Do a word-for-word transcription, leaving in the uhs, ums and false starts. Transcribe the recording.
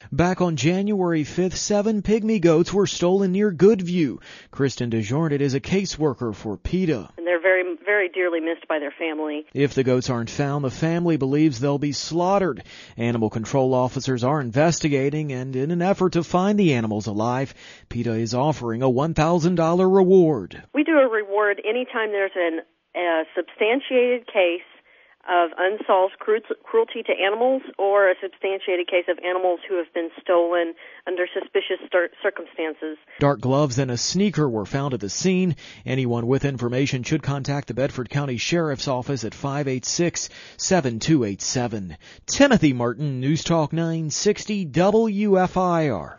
Back on January fifth, seven pygmy goats were stolen near Goodview. Kristen DeJournet is a caseworker for PETA. And they're very, very dearly missed by their family. If the goats aren't found, the family believes they'll be slaughtered. Animal control officers are investigating, and in an effort to find the animals alive, PETA is offering a one thousand dollars reward. We do a reward anytime there's an, a substantiated case of unsolved cruelty to animals or a substantiated case of animals who have been stolen under suspicious circumstances. Dark gloves and a sneaker were found at the scene. Anyone with information should contact the Bedford County Sheriff's Office at five eight six, seven two eight seven. Timothy Martin, News Talk nine sixty W F I R.